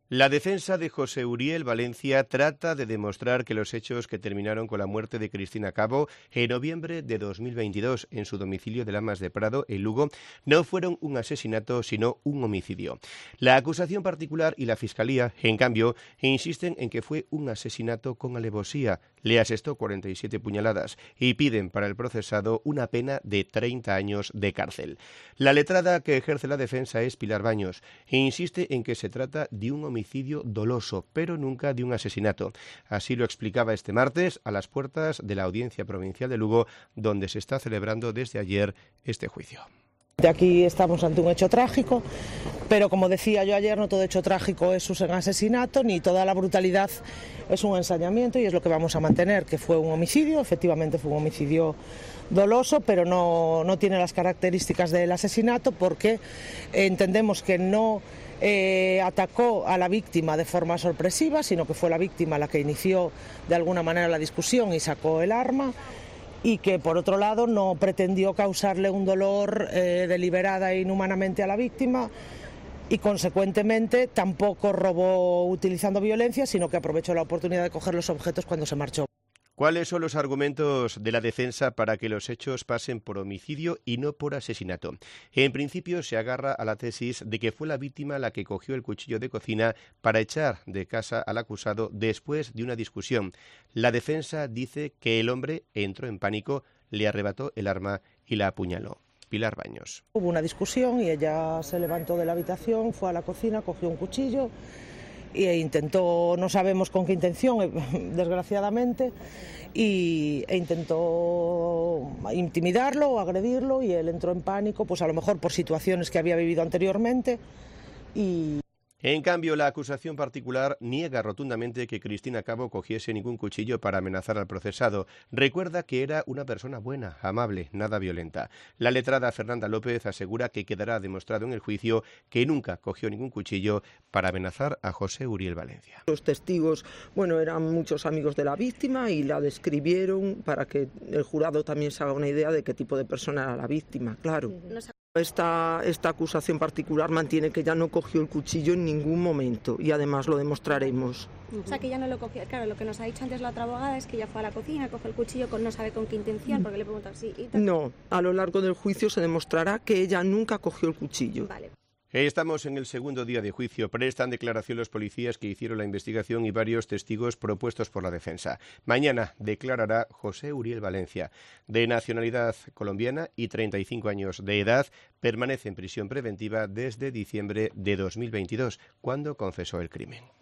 La defensa de José Uriel Valencia trata de demostrar que los hechos que terminaron con la muerte de Cristina Cabo en noviembre de 2022 en su domicilio de Lamas de Prado, en Lugo, no fueron un asesinato, sino un homicidio. La acusación particular y la Fiscalía, en cambio, insisten en que fue un asesinato con alevosía. Le asestó 47 puñaladas y piden para el procesado una pena de 30 años de cárcel. La letrada que ejerce la defensa es Pilar Baños e insiste en que se trata de un homicidio doloso, pero nunca de un asesinato. Así lo explicaba este martes a las puertas de la Audiencia Provincial de Lugo, donde se está celebrando desde ayer este juicio. De aquí estamos ante un hecho trágico, pero como decía yo ayer, no todo hecho trágico es un asesinato, ni toda la brutalidad es un ensañamiento, y es lo que vamos a mantener, que fue un homicidio, efectivamente fue un homicidio doloso, pero no tiene las características del asesinato, porque entendemos que no atacó a la víctima de forma sorpresiva, sino que fue la víctima la que inició de alguna manera la discusión y sacó el arma, y que por otro lado no pretendió causarle un dolor deliberada e inhumanamente a la víctima, y consecuentemente tampoco robó utilizando violencia, sino que aprovechó la oportunidad de coger los objetos cuando se marchó. ¿Cuáles son los argumentos de la defensa para que los hechos pasen por homicidio y no por asesinato? En principio se agarra a la tesis de que fue la víctima la que cogió el cuchillo de cocina para echar de casa al acusado después de una discusión. La defensa dice que el hombre entró en pánico, le arrebató el arma y la apuñaló. Pilar Baños. Hubo una discusión y ella se levantó de la habitación, fue a la cocina, cogió un cuchillo e intentó, no sabemos con qué intención, desgraciadamente, e intentó intimidarlo o agredirlo, y él entró en pánico, pues a lo mejor por situaciones que había vivido anteriormente. En cambio, la acusación particular niega rotundamente que Cristina Cabo cogiese ningún cuchillo para amenazar al procesado. Recuerda que era una persona buena, amable, nada violenta. La letrada Fernanda López asegura que quedará demostrado en el juicio que nunca cogió ningún cuchillo para amenazar a José Uriel Valencia. Los testigos, eran muchos amigos de la víctima y la describieron para que el jurado también se haga una idea de qué tipo de persona era la víctima, claro. Esta acusación particular mantiene que ella no cogió el cuchillo en ningún momento, y además lo demostraremos. O sea, que ella no lo cogió. Claro, lo que nos ha dicho antes la otra abogada es que ella fue a la cocina, cogió el cuchillo, no sabe con qué intención, porque le preguntan sí y tal. No, a lo largo del juicio se demostrará que ella nunca cogió el cuchillo. Vale. Estamos en el segundo día de juicio. Prestan declaración los policías que hicieron la investigación y varios testigos propuestos por la defensa. Mañana declarará José Uriel Valencia, de nacionalidad colombiana y 35 años de edad. Permanece en prisión preventiva desde diciembre de 2022, cuando confesó el crimen.